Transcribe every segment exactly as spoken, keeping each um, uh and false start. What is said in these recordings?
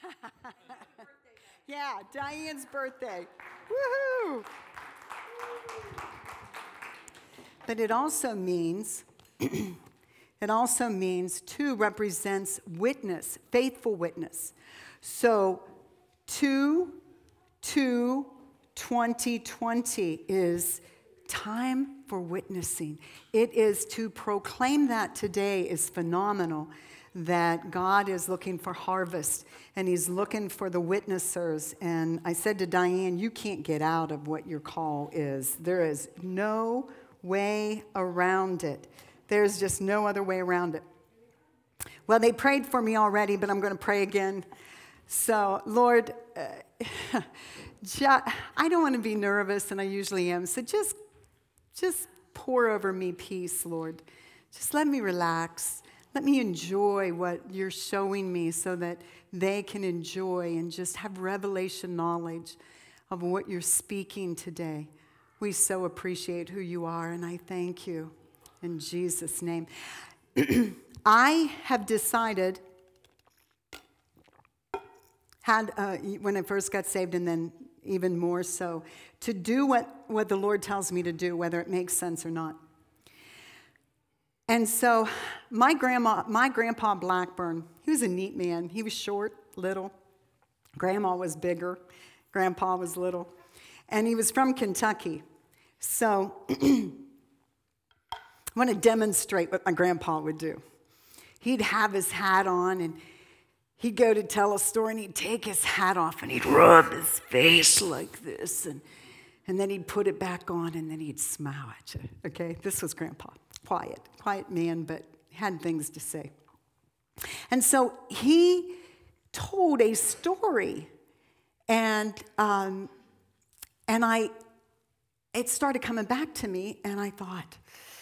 Yeah, Diane's birthday. Woohoo! But it also means, it also means two represents witness, faithful witness. So two, two, twenty twenty is time for witnessing. It is to proclaim that today is phenomenal, that God is looking for harvest and he's looking for the witnessers. And I said to Diane, you can't get out of what your call is. There is no way around it. There's just no other way around it. Well, they prayed for me already, but I'm going to pray again. So, Lord, uh, I don't want to be nervous, and I usually am. So just, just pour over me peace, Lord. Just let me relax. Let me enjoy what you're showing me so that they can enjoy and just have revelation knowledge of what you're speaking today. We so appreciate who you are, and I thank you in Jesus' name. I have decided, had uh, when I first got saved and then even more so, to do what, what the Lord tells me to do, whether it makes sense or not. And so my grandma, my grandpa Blackburn, he was a neat man. He was short, little. Grandma was bigger. Grandpa was little. And he was from Kentucky. So I want to demonstrate what my grandpa would do. He'd have his hat on, and he'd go to tell a story, and he'd take his hat off, and he'd rub his face like this, and, and then he'd put it back on, and then he'd smile at you, okay? This was Grandpa. Quiet, quiet man, but had things to say. And so he told a story, and um, and I, it started coming back to me, and I thought,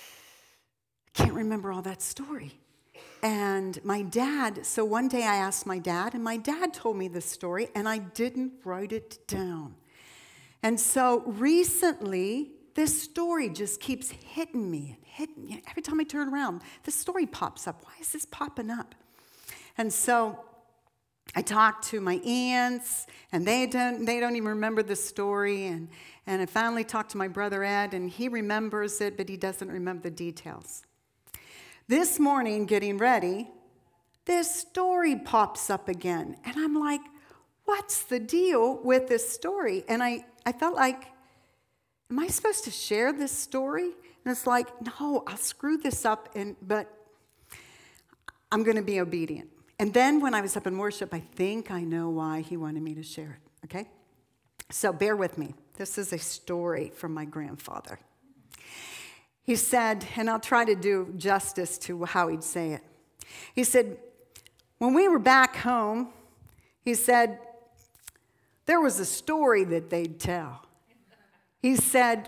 I can't remember all that story. And my dad, so one day I asked my dad, and my dad told me the story, and I didn't write it down. And so recently, this story just keeps hitting me and hitting me. Every time I turn around, this story pops up. Why is this popping up? And so I talked to my aunts, and they don't, they don't even remember the story. And, and I finally talked to my brother Ed, and he remembers it, but he doesn't remember the details. This morning, getting ready, this story pops up again. And I'm like, what's the deal with this story? And I, I felt like, am I supposed to share this story? And it's like, no, I'll screw this up, and but I'm going to be obedient. And then when I was up in worship, I think I know why he wanted me to share it, okay? So bear with me. This is a story from my grandfather. He said, and I'll try to do justice to how he'd say it. He said, when we were back home, he said, there was a story that they'd tell. He said,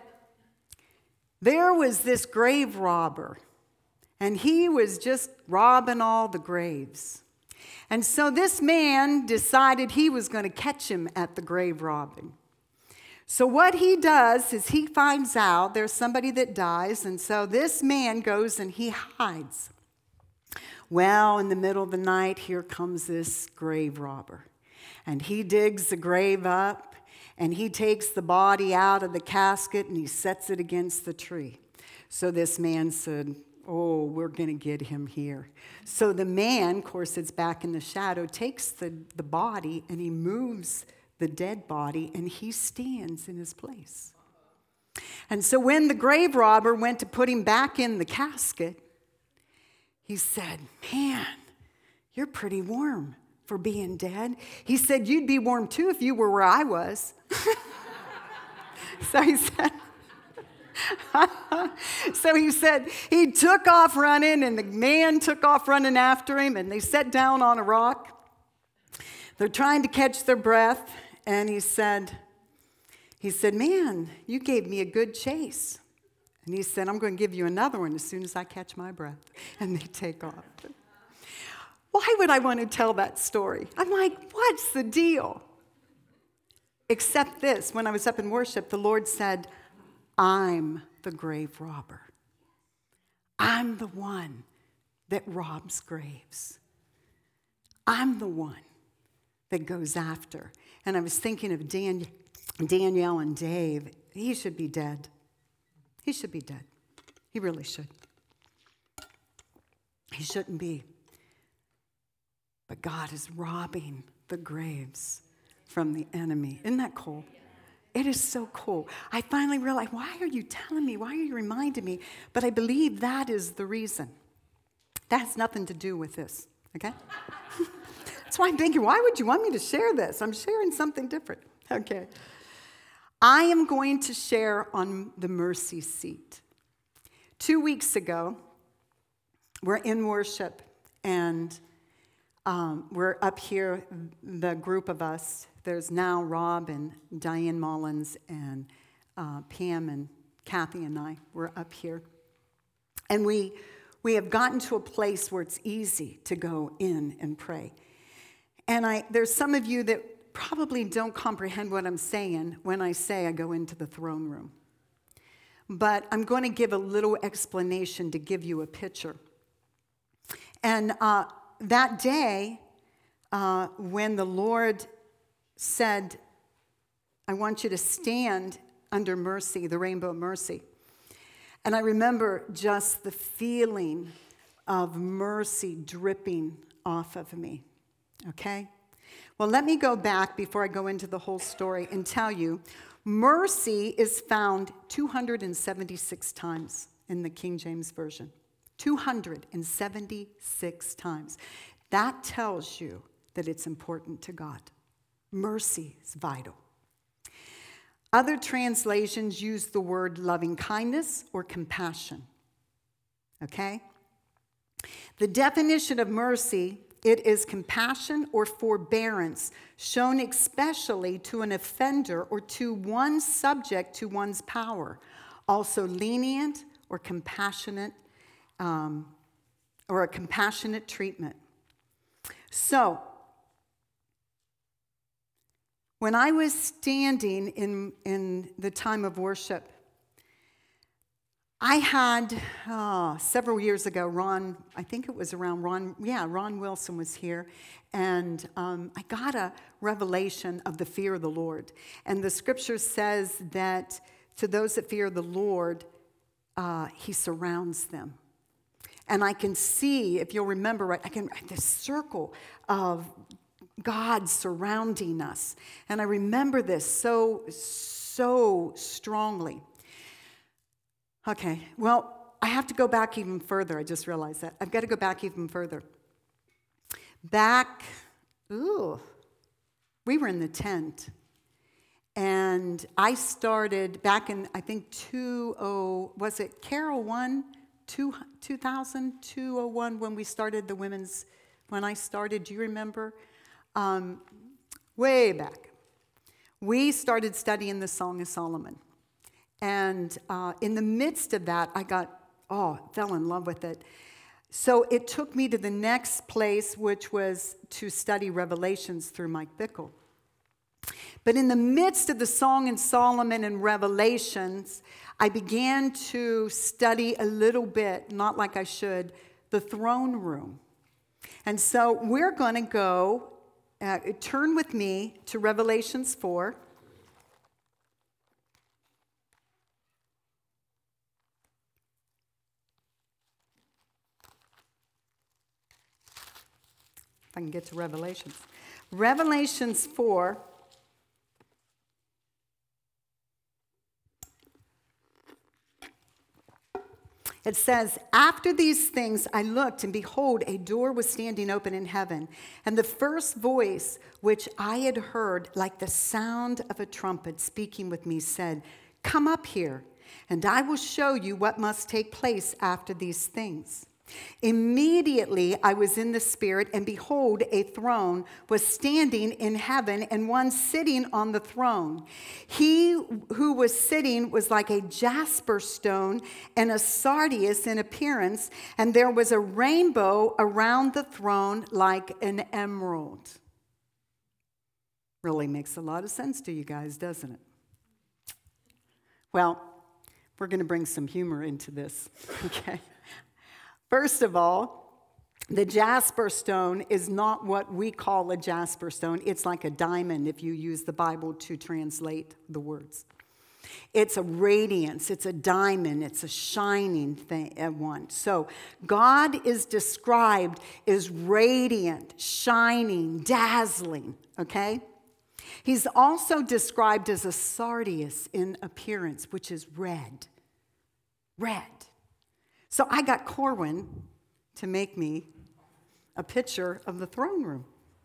there was this grave robber, and he was just robbing all the graves. And so this man decided he was going to catch him at the grave robbing. So what he does is he finds out there's somebody that dies, and so this man goes and he hides. Well, in the middle of the night, here comes this grave robber. And he digs the grave up, and he takes the body out of the casket, and he sets it against the tree. So this man said, oh, we're going to get him here. So the man, of course, it's back in the shadow, takes the, the body, and he moves the dead body, and he stands in his place. And so when the grave robber went to put him back in the casket, he said, man, you're pretty warm for being dead. He said, you'd be warm too if you were where I was. So he said, so he said, he took off running, and the man took off running after him, and they sat down on a rock. They're trying to catch their breath, and he said, he said, man, you gave me a good chase. And he said, I'm going to give you another one as soon as I catch my breath. And they take off. Why would I want to tell that story? I'm like, what's the deal? Except this, when I was up in worship, the Lord said, I'm the grave robber. I'm the one that robs graves. I'm the one that goes after. And I was thinking of Dan, Danielle and Dave. He should be dead. He should be dead. He really should. He shouldn't be. But God is robbing the graves from the enemy. Isn't that cool? It is so cool. I finally realized, why are you telling me? Why are you reminding me? But I believe that is the reason. That has nothing to do with this, okay? That's why I'm thinking, why would you want me to share this? I'm sharing something different. Okay. I am going to share on the mercy seat. Two weeks ago, we're in worship, and um, we're up here, the group of us. There's now Rob and Diane Mullins and uh, Pam and Kathy and I. We're up here. And we, we have gotten to a place where it's easy to go in and pray. And I, there's some of you that probably don't comprehend what I'm saying when I say I go into the throne room. But I'm going to give a little explanation to give you a picture. And uh, that day, uh, when the Lord said, I want you to stand under mercy, the rainbow of mercy. And I remember just the feeling of mercy dripping off of me. Okay? Well, let me go back before I go into the whole story and tell you, mercy is found two hundred seventy-six times in the King James Version. two hundred seventy-six times. That tells you that it's important to God. Mercy is vital. Other translations use the word loving kindness or compassion. Okay? The definition of mercy, it is compassion or forbearance shown especially to an offender or to one subject to one's power. Also lenient or compassionate, um, or a compassionate treatment. So, when I was standing in, in the time of worship, I had, oh, several years ago, Ron, I think it was around Ron, yeah, Ron Wilson was here, and um, I got a revelation of the fear of the Lord. And the scripture says that to those that fear the Lord, uh, he surrounds them. And I can see, if you'll remember, right, I can, this circle of God surrounding us. And I remember this so, so strongly. Okay, well, I have to go back even further. I just realized that. I've got to go back even further. Back, ooh, we were in the tent. And I started back in, I think, two oh, was it Carol one, two thousand, two oh one, when we started the women's, when I started, do you remember? Um, way back. We started studying the Song of Solomon. And uh, in the midst of that, I got, oh, fell in love with it. So it took me to the next place, which was to study Revelations through Mike Bickle. But in the midst of the Song of Solomon and Revelations, I began to study a little bit, not like I should, the throne room. And so we're going to go, uh, turn with me to Revelations four. If I can get to Revelations. Revelations four. It says, after these things I looked, and behold, a door was standing open in heaven. And the first voice which I had heard, like the sound of a trumpet speaking with me, said, come up here, and I will show you what must take place after these things. Immediately I was in the Spirit, and behold, a throne was standing in heaven, and one sitting on the throne. He who was sitting was like a jasper stone and a sardius in appearance, and there was a rainbow around the throne like an emerald. Really makes a lot of sense to you guys, doesn't it? Well, we're going to bring some humor into this, okay? First of all, The jasper stone is not what we call a jasper stone. It's like a diamond if you use the Bible to translate the words. It's a radiance, it's a diamond, it's a shining thing, one. So God is described as radiant, shining, dazzling, okay? He's also described as a sardius in appearance, which is red. Red. So I got Corwin to make me a picture of the throne room.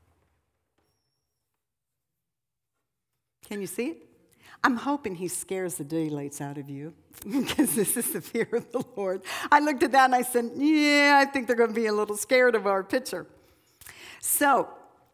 Can you see it? I'm hoping he scares the daylights out of you because this is the fear of the Lord. I looked at that and I said, yeah, I think they're going to be a little scared of our picture. So,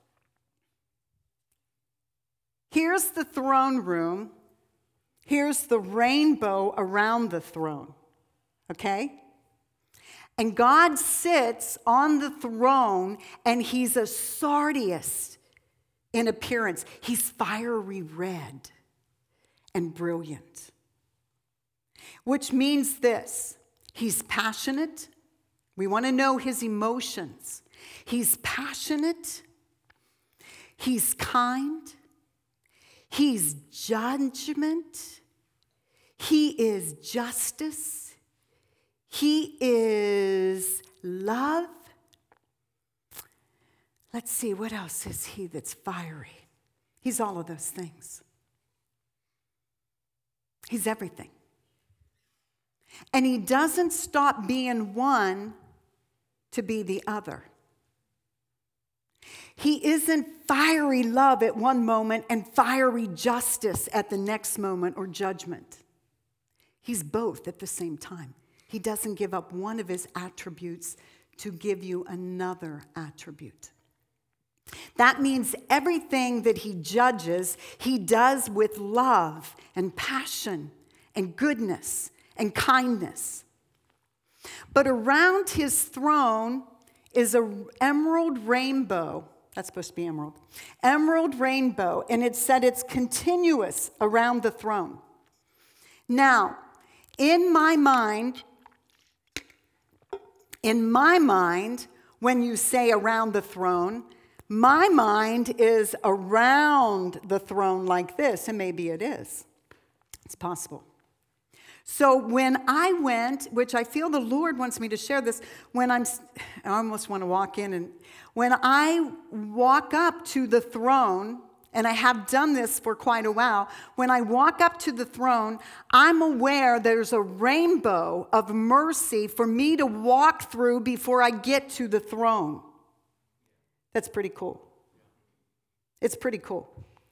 here's the throne room. Here's the rainbow around the throne, okay? And God sits on the throne, and he's a sardius in appearance. He's fiery red and brilliant, which means this: he's passionate. We want to know his emotions. He's passionate. He's kind. He's judgment. He is justice. He is love. Let's see, what else is he that's fiery? He's all of those things. He's everything. And he doesn't stop being one to be the other. He isn't fiery love at one moment and fiery justice at the next moment or judgment. He's both at the same time. He doesn't give up one of his attributes to give you another attribute. That means everything that he judges, he does with love and passion and goodness and kindness. But around his throne is an emerald rainbow. That's supposed to be emerald. Emerald rainbow, and it said it's continuous around the throne. Now, in my mind, in my mind, when you say around the throne, my mind is around the throne like this, and maybe it is. It's possible. So when I went, which I feel the Lord wants me to share this, when I'm, I almost want to walk in, and when I walk up to the throne, and I have done this for quite a while, when I walk up to the throne, I'm aware there's a rainbow of mercy for me to walk through before I get to the throne. That's pretty cool. It's pretty cool.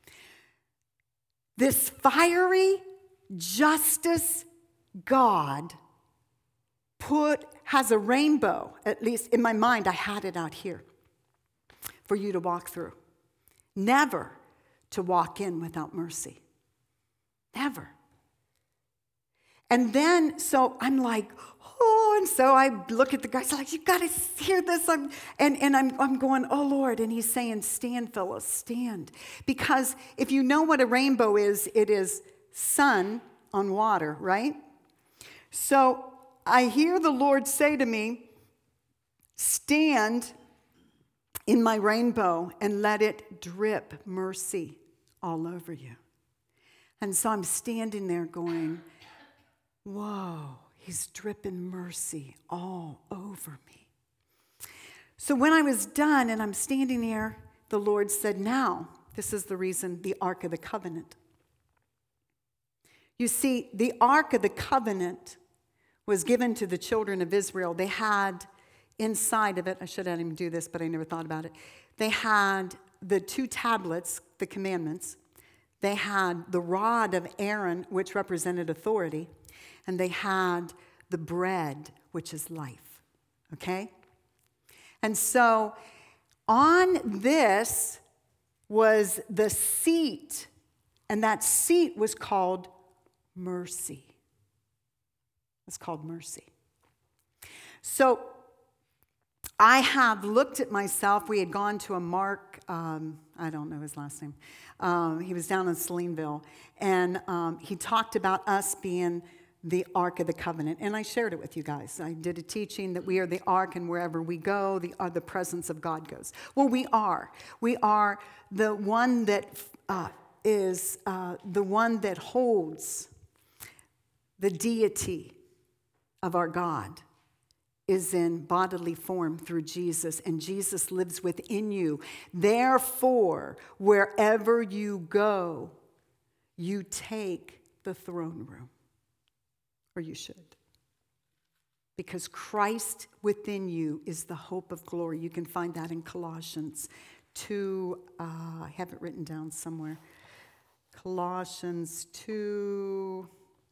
This fiery justice God put has a rainbow, at least in my mind, I had it out here for you to walk through. Never to walk in without mercy. Never. And then, so I'm like, oh, and so I look at the guys, like, you got to hear this. I'm, and and I'm, I'm going, oh, Lord. And he's saying, stand, Phyllis, stand. Because if you know what a rainbow is, it is sun on water, right? So I hear the Lord say to me, stand in my rainbow and let it drip mercy all over you. And so I'm standing there going, whoa, he's dripping mercy all over me. So when I was done and I'm standing there, the Lord said, now, this is the reason, the Ark of the Covenant. You see, the Ark of the Covenant was given to the children of Israel. They had inside of it, I should have had him do this, but I never thought about it. They had the two tablets, the commandments. They had the rod of Aaron, which represented authority. And they had the bread, which is life. Okay? And so on this was the seat. And that seat was called mercy. It's called mercy. So I have looked at myself. We had gone to a Mark, um, I don't know his last name. Um, he was down in Salineville. And um, he talked about us being the Ark of the Covenant. And I shared it with you guys. I did a teaching that we are the Ark, and wherever we go, the, uh, the presence of God goes. Well, we are. We are the one that uh, is uh, the one that holds the deity of our God is in bodily form through Jesus, and Jesus lives within you. Therefore, wherever you go, you take the throne room. Or you should. Because Christ within you is the hope of glory. You can find that in Colossians two. Uh, I have it written down somewhere. Colossians two.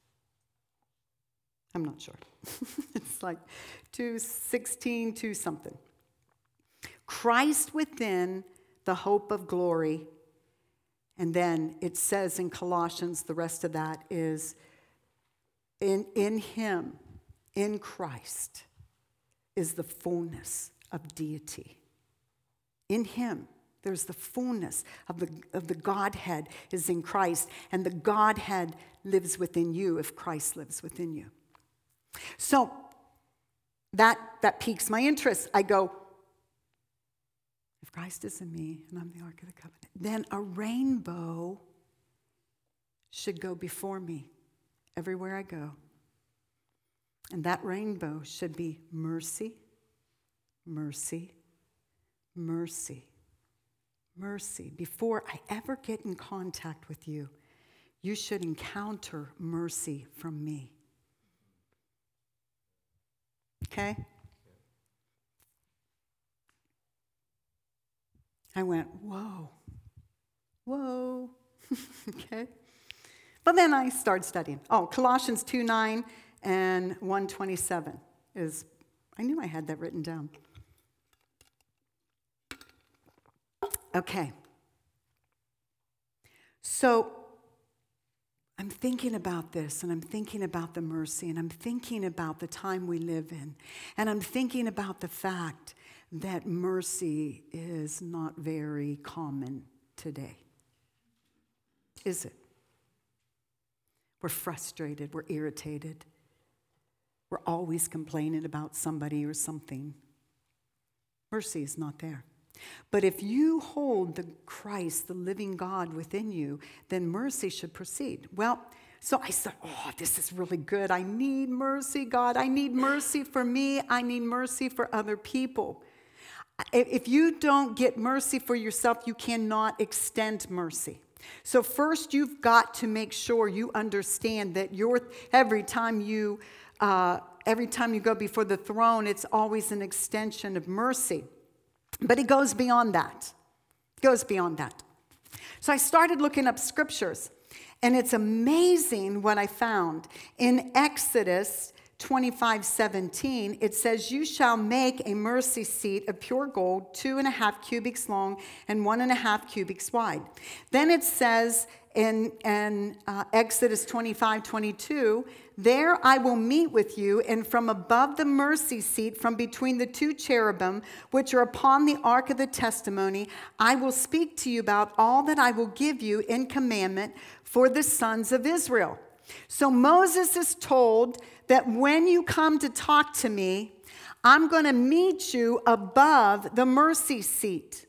I'm not sure. It's like two sixteen, two something. Christ within the hope of glory. And then it says in Colossians, the rest of that is, In, in him, in Christ, is the fullness of deity. In him, there's the fullness of the, of the Godhead is in Christ, and the Godhead lives within you if Christ lives within you. So that, that piques my interest. I go, if Christ is in me and I'm the Ark of the Covenant, then a rainbow should go before me everywhere I go. And that rainbow should be mercy, mercy, mercy, mercy. Before I ever get in contact with you, you should encounter mercy from me. Okay? I went, whoa, whoa, okay? But then I started studying. Oh, Colossians two nine and one twenty-seven is, I knew I had that written down. Okay. So I'm thinking about this, and I'm thinking about the mercy, and I'm thinking about the time we live in, and I'm thinking about the fact that mercy is not very common today. Is it? We're frustrated, we're irritated. We're always complaining about somebody or something. Mercy is not there. But if you hold the Christ, the living God within you, then mercy should proceed. Well, so I said, oh, this is really good. I need mercy, God. I need mercy for me. I need mercy for other people. If you don't get mercy for yourself, you cannot extend mercy. So first, you've got to make sure you understand that you're, every time you uh, every time you go before the throne, it's always an extension of mercy. But it goes beyond that. It goes beyond that. So I started looking up scriptures, and it's amazing what I found. In Exodus twenty-five seventeen, it says, you shall make a mercy seat of pure gold, two and a half cubits long and one and a half cubits wide. Then it says in, in uh, Exodus twenty-five twenty-two, there I will meet with you, and from above the mercy seat, from between the two cherubim, which are upon the ark of the testimony, I will speak to you about all that I will give you in commandment for the sons of Israel. So Moses is told that when you come to talk to me, I'm going to meet you above the mercy seat.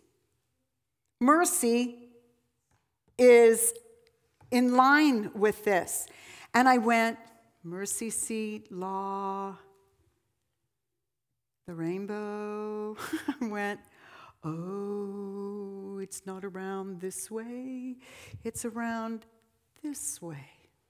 Mercy is in line with this. And I went, mercy seat, law, the rainbow. I went, oh, it's not around this way. It's around this way.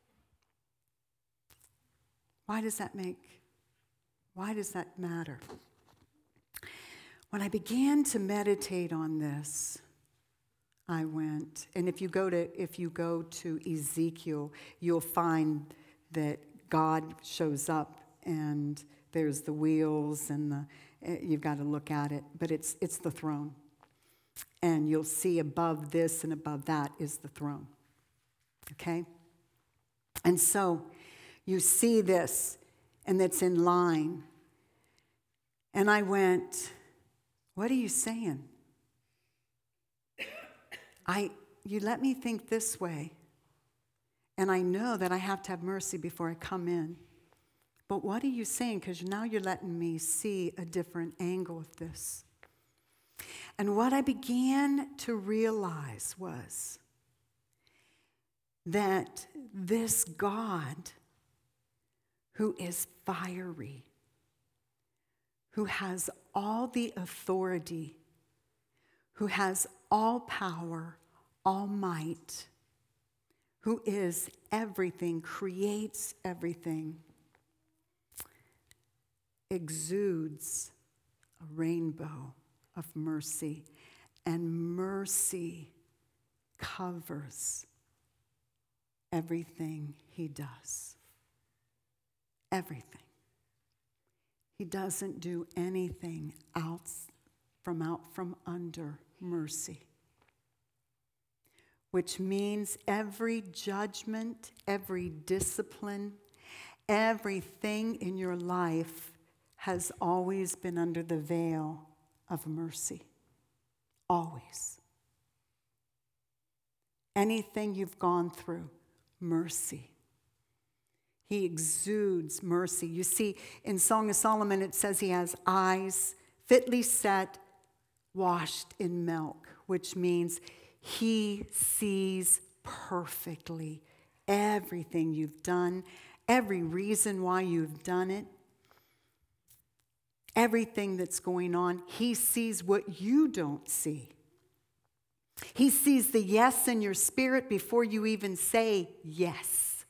Why does that make, why does that matter? When I began to meditate on this, I went, and if you go to if you go to Ezekiel, you'll find that God shows up, and there's the wheels, and the you've got to look at it, but it's it's the throne, and you'll see above this and above that is the throne. Okay, and so you see this, and it's in line, and I went, what are you saying? I, you let me think this way, And I know that I have to have mercy before I come in. But what are you saying? Because now you're letting me see a different angle of this. And what I began to realize was that this God who is fiery, who has all the authority, who has all power, all might, who is everything, creates everything, exudes a rainbow of mercy, and mercy covers everything he does. Everything. He doesn't do anything out from out from under mercy. Which means every judgment, every discipline, everything in your life has always been under the veil of mercy. Always. Anything you've gone through, mercy. He exudes mercy. You see, in Song of Solomon, it says he has eyes fitly set, washed in milk, which means he sees perfectly everything you've done, every reason why you've done it, everything that's going on. He sees what you don't see. He sees the yes in your spirit before you even say yes.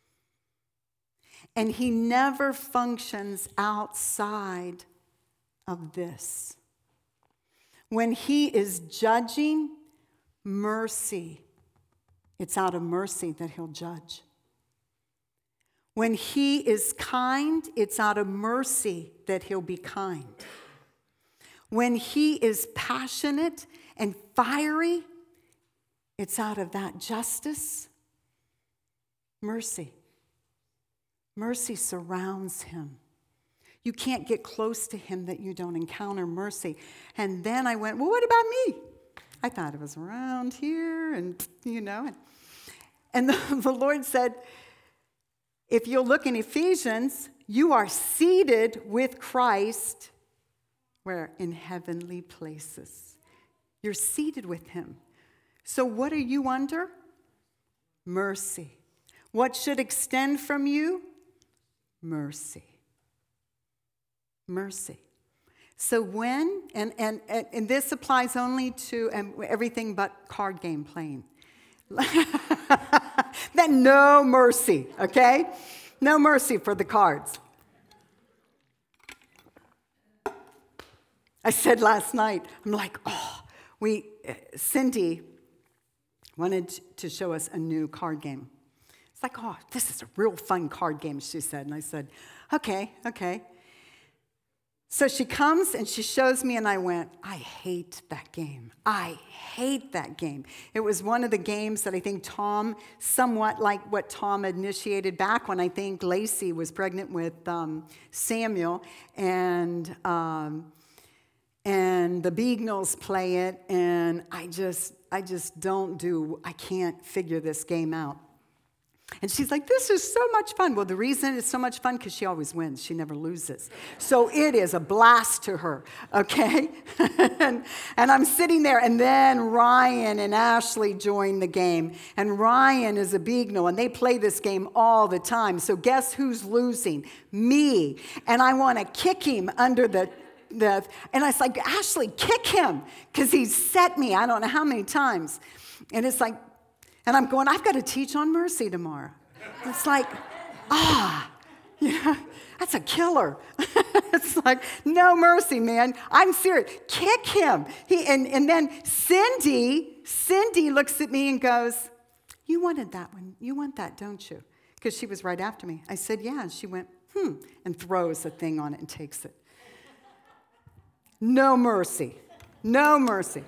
And he never functions outside of this. When he is judging, mercy, it's out of mercy that he'll judge. When he is kind, it's out of mercy that he'll be kind. When he is passionate and fiery, it's out of that justice, mercy. Mercy surrounds him. You can't get close to him that you don't encounter mercy. And then I went, well, what about me? I thought it was around here and, you know. And the, the Lord said, if you'll look in Ephesians, you are seated with Christ, where? In heavenly places. You're seated with him. So what are you under? Mercy. What should extend from you? Mercy. Mercy. So when, and, and, and this applies only to um, everything but card game playing. Then no mercy, okay? No mercy for the cards. I said last night, I'm like, oh, we, uh, Cindy wanted to show us a new card game. It's like, oh, this is a real fun card game, she said. And I said, okay, okay. So she comes and she shows me, and I went, I hate that game. I hate that game. It was one of the games that I think Tom, somewhat like what Tom initiated back when I think Lacey was pregnant with um, Samuel, and um, and the Beagnalls play it, and I just, I just don't do, I can't figure this game out. And she's like, this is so much fun. Well, the reason it's so much fun, because she always wins. She never loses. So it is a blast to her, okay? and, and I'm sitting there, and then Ryan and Ashley join the game. And Ryan is a Beagnall, and they play this game all the time. So guess who's losing? Me. And I want to kick him under the, the and I was like, Ashley, kick him, because he's set me I don't know how many times. And it's like, and I'm going, I've got to teach on mercy tomorrow. It's like, ah, yeah, that's a killer. It's like, no mercy, man. I'm serious. Kick him. He and, and then Cindy, Cindy looks at me and goes, you wanted that one. You want that, don't you? Because she was right after me. I said, yeah. And she went, hmm, and throws a thing on it and takes it. No mercy. No mercy.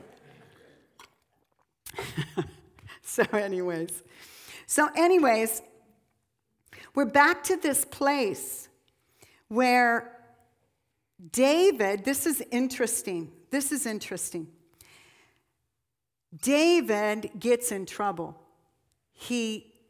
So anyways, so anyways, we're back to this place where David, this is interesting. This is interesting. David gets in trouble. He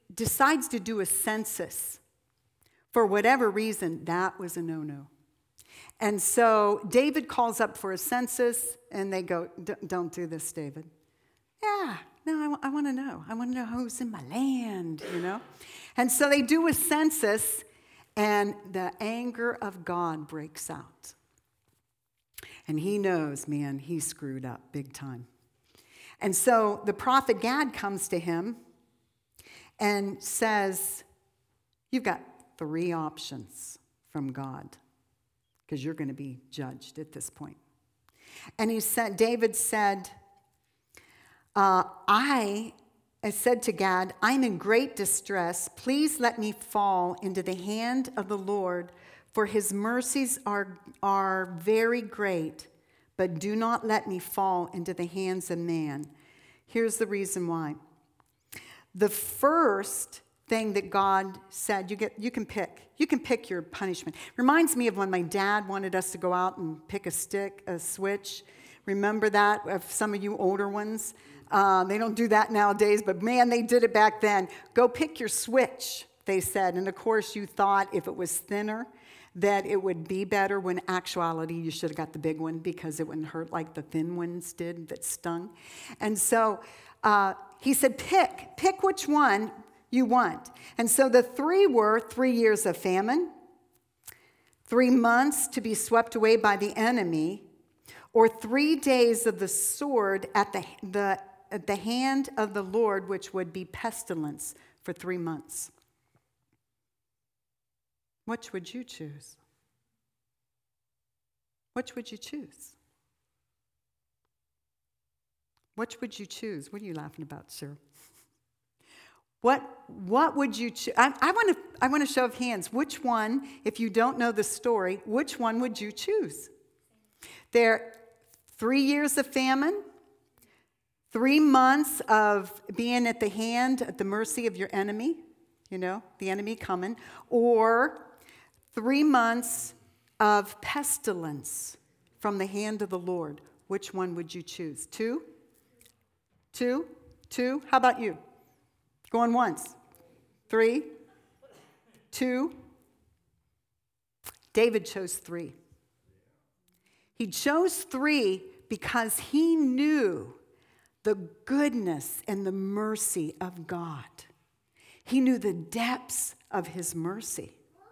decides to do a census. For whatever reason, that was a no-no. And so David calls up for a census, and they go, don't do this, David. Yeah, no, I, w- I want to know. I want to know who's in my land, you know? And so they do a census, and the anger of God breaks out. And he knows, man, he screwed up big time. And so the prophet Gad comes to him and says, you've got three options from God, because you're going to be judged at this point. And he said, David said, uh, I, I said to Gad, I'm in great distress. Please let me fall into the hand of the Lord, for his mercies are, are very great, but do not let me fall into the hands of man. Here's the reason why. The first thing that God said, you get, you can pick. You can pick your punishment. Reminds me of when my dad wanted us to go out and pick a stick, a switch. Remember that, of some of you older ones? Uh, they don't do that nowadays, but man, they did it back then. Go pick your switch, they said. And of course, you thought if it was thinner, that it would be better, when actuality, you should have got the big one because it wouldn't hurt like the thin ones did that stung. And so uh, he said, pick, pick which one you want. And so the three were three years of famine, three months to be swept away by the enemy, or three days of the sword at the, the, at the hand of the Lord, which would be pestilence for three months. Which would you choose? Which would you choose? Which would you choose? What are you laughing about, sir? What, what would you choose? I, I want to I want to show of hands. Which one, if you don't know the story, which one would you choose? There, three years of famine, three months of being at the hand, at the mercy of your enemy, you know, the enemy coming, or three months of pestilence from the hand of the Lord. Which one would you choose? Two? Two? Two? How about you? Going once. Three. Two. David chose three. He chose three because he knew the goodness and the mercy of God. He knew the depths of his mercy.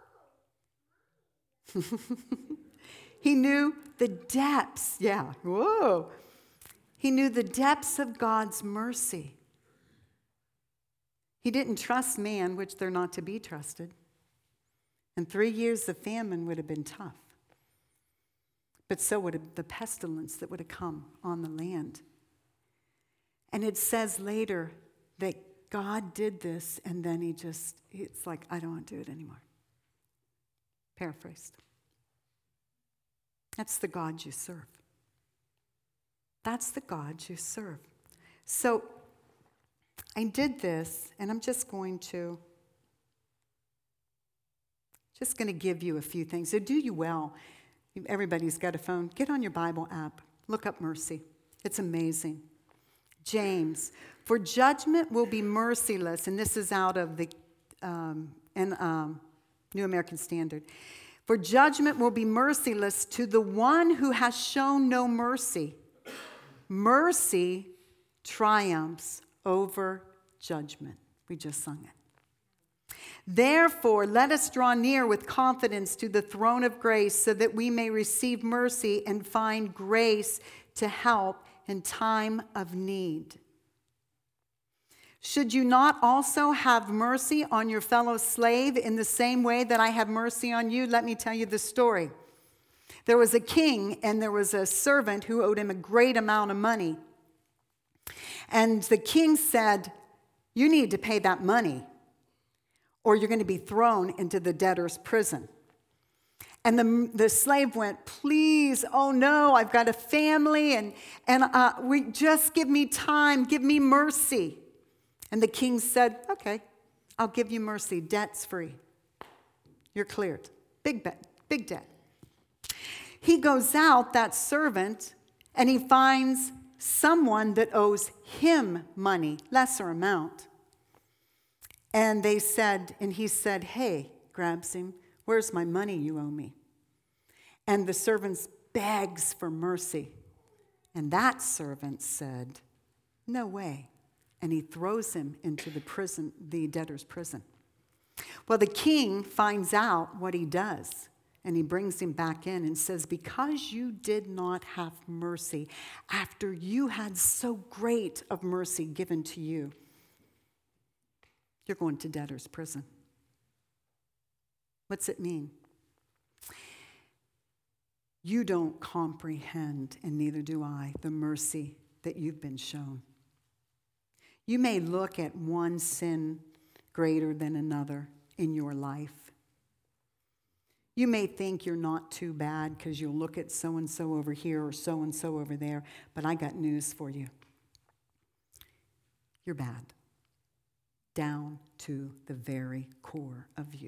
He knew the depths. Yeah. Whoa. He knew the depths of God's mercy. He didn't trust man, which they're not to be trusted. And three years of famine would have been tough. But so would have the pestilence that would have come on the land. And it says later that God did this, and then he just, it's like, I don't want to do it anymore. Paraphrased. That's the God you serve. That's the God you serve. So I did this, and I'm just going to, just going to give you a few things. So do you well. Everybody's got a phone. Get on your Bible app. Look up mercy. It's amazing. James, for judgment will be merciless, and this is out of the um, and, um, New American Standard. For judgment will be merciless to the one who has shown no mercy. Mercy triumphs over judgment. We just sung it. Therefore, let us draw near with confidence to the throne of grace so that we may receive mercy and find grace to help in time of need. Should you not also have mercy on your fellow slave in the same way that I have mercy on you? Let me tell you the story. There was a king, and there was a servant who owed him a great amount of money. And the king said, you need to pay that money, or you're going to be thrown into the debtor's prison. And the, the slave went, please, oh no, I've got a family, and, and uh, we just give me time, give me mercy. And the king said, okay, I'll give you mercy. Debt's free. You're cleared. Big bet, big debt. He goes out, that servant, and he finds someone that owes him money, lesser amount. And they said, and he said, hey, grabs him, where's my money you owe me? And the servant begs for mercy. And that servant said, no way. And he throws him into the prison, the debtor's prison. Well, the king finds out what he does, and he brings him back in and says, because you did not have mercy after you had so great of mercy given to you, you're going to debtor's prison. What's it mean? You don't comprehend, and neither do I, the mercy that you've been shown. You may look at one sin greater than another in your life. You may think you're not too bad because you'll look at so-and-so over here or so-and-so over there, but I got news for you. You're bad, down to the very core of you.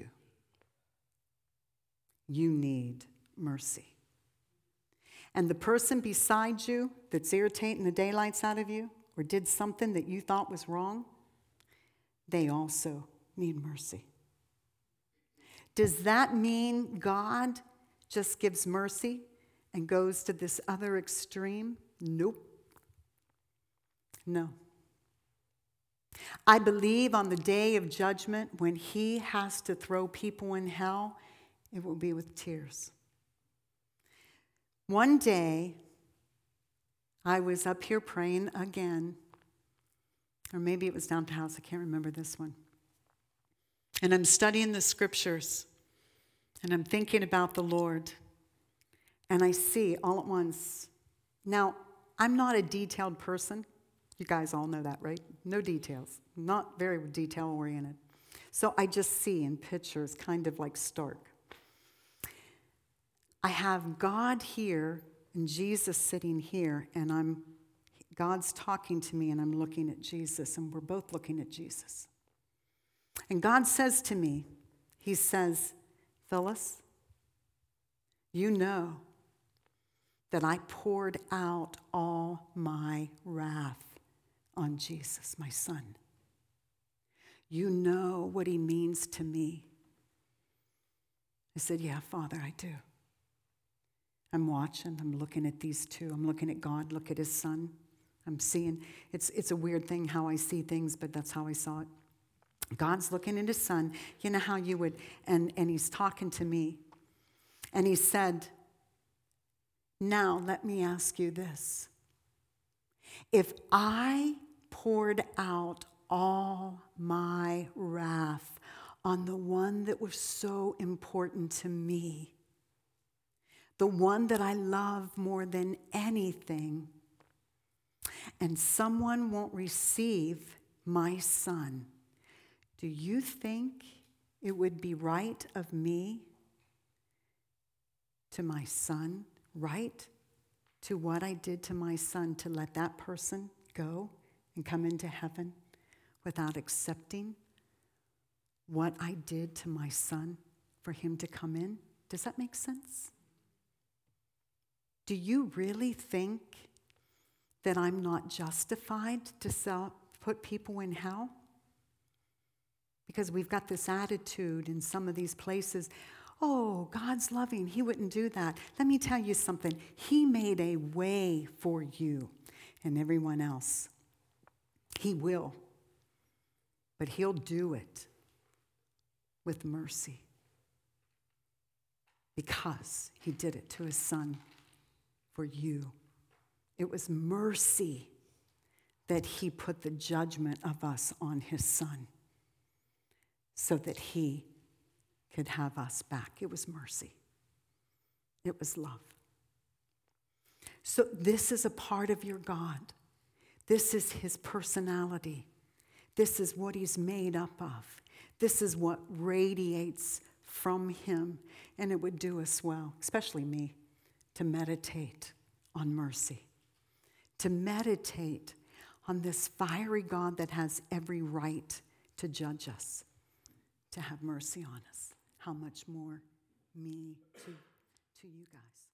You need mercy. And the person beside you that's irritating the daylights out of you or did something that you thought was wrong, they also need mercy. Does that mean God just gives mercy and goes to this other extreme? Nope. No. I believe on the day of judgment, when he has to throw people in hell, it will be with tears. One day, I was up here praying again, or maybe it was down to house, I can't remember this one. And I'm studying the scriptures, and I'm thinking about the Lord, and I see all at once. Now, I'm not a detailed person. You guys all know that, right? No details. Not very detail-oriented. So I just see in pictures, kind of like stark. I have God here and Jesus sitting here, and I'm God's talking to me, and I'm looking at Jesus, and we're both looking at Jesus. And God says to me, he says, Phyllis, you know that I poured out all my wrath on Jesus, my son. You know what he means to me. I said, yeah, Father, I do. I'm watching, I'm looking at these two. I'm looking at God, look at his son. I'm seeing, it's, it's a weird thing how I see things, but that's how I saw it. God's looking at his son. You know how you would, and, and he's talking to me. And he said, now let me ask you this. If I poured out all my wrath on the one that was so important to me, the one that I love more than anything, and someone won't receive my son, do you think it would be right of me to my son, right to what I did to my son, to let that person go and come into heaven without accepting what I did to my son for him to come in? Does that make sense? Do you really think that I'm not justified to sell, put people in hell? Because we've got this attitude in some of these places, oh, God's loving, he wouldn't do that. Let me tell you something. He made a way for you and everyone else. He will. But he'll do it with mercy because he did it to his son for you. It was mercy that he put the judgment of us on his son so that he could have us back. It was mercy. It was love. So this is a part of your God. This is his personality. This is what he's made up of. This is what radiates from him. And it would do us well, especially me, to meditate on mercy. To meditate on this fiery God that has every right to judge us, to have mercy on us. How much more me to, to you guys.